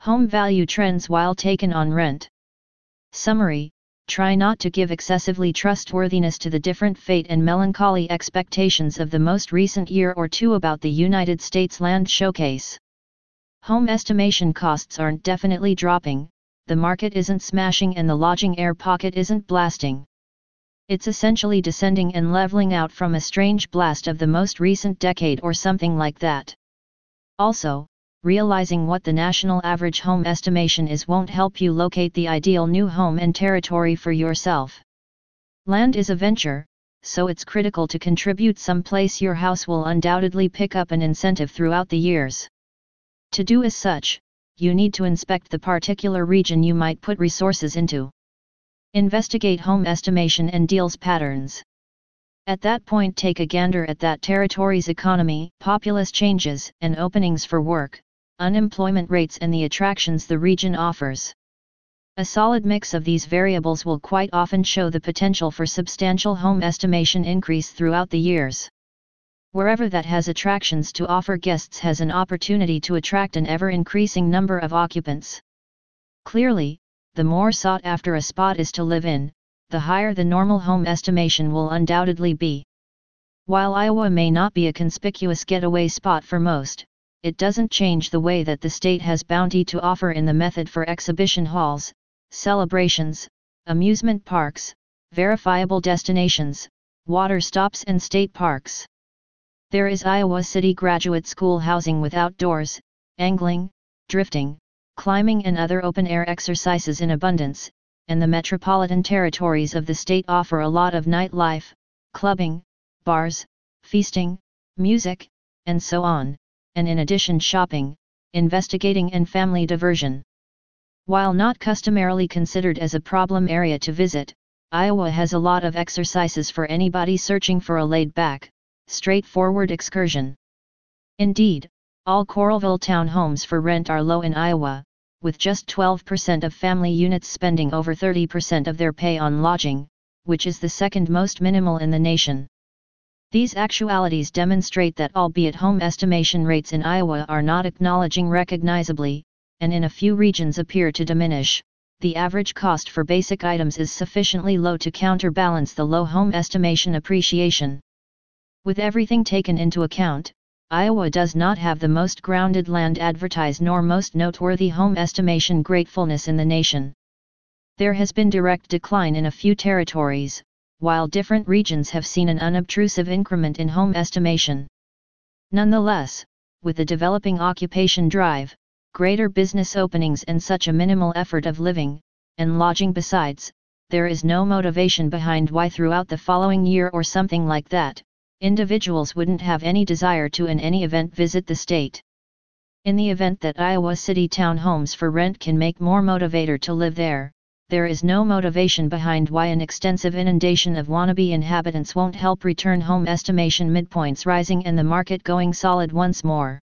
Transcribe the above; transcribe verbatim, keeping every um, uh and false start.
Home value trends while taken on rent. Summary: try not to give excessively trustworthiness to the different fate and melancholy expectations of the most recent year or two about the United States land showcase. Home estimation costs aren't definitely dropping, the market isn't smashing, and the lodging air pocket isn't blasting. It's essentially descending and leveling out from a strange blast of the most recent decade or something like that. Also, realizing what the national average home estimation is won't help you locate the ideal new home and territory for yourself. Land is a venture, so it's critical to contribute some place your house will undoubtedly pick up an incentive throughout the years. To do as such, you need to inspect the particular region you might put resources into. Investigate home estimation and deals patterns. At that point, take a gander at that territory's economy, populace changes and openings for work, unemployment rates, and the attractions the region offers. A solid mix of these variables will quite often show the potential for substantial home estimation increase throughout the years. Wherever that has attractions to offer guests has an opportunity to attract an ever-increasing number of occupants. Clearly, the more sought after a spot is to live in, the higher the normal home estimation will undoubtedly be. While Iowa may not be a conspicuous getaway spot for most, it doesn't change the way that the state has bounty to offer in the method for exhibition halls, celebrations, amusement parks, verifiable destinations, water stops, and state parks. There is Iowa City Graduate School housing with outdoors, angling, drifting, climbing, and other open-air exercises in abundance, and the metropolitan territories of the state offer a lot of nightlife, clubbing, bars, feasting, music, and so on, and in addition shopping, investigating, and family diversion. While not customarily considered as a problem area to visit, Iowa has a lot of exercises for anybody searching for a laid-back, straightforward excursion. Indeed, all Coralville townhomes for rent are low in Iowa, with just twelve percent of family units spending over thirty percent of their pay on lodging, which is the second most minimal in the nation. These actualities demonstrate that albeit home estimation rates in Iowa are not acknowledging recognizably, and in a few regions appear to diminish, the average cost for basic items is sufficiently low to counterbalance the low home estimation appreciation. With everything taken into account, Iowa does not have the most grounded land advertised nor most noteworthy home estimation gratefulness in the nation. There has been direct decline in a few territories, while different regions have seen an unobtrusive increment in home estimation. Nonetheless, with the developing occupation drive, greater business openings, and such a minimal effort of living, and lodging besides, there is no motivation behind why throughout the following year or something like that, individuals wouldn't have any desire to in any event visit the state. In the event that Iowa City townhomes for rent can make more motivator to live there, there is no motivation behind why an extensive inundation of wannabe inhabitants won't help return home estimation midpoints rising and the market going solid once more.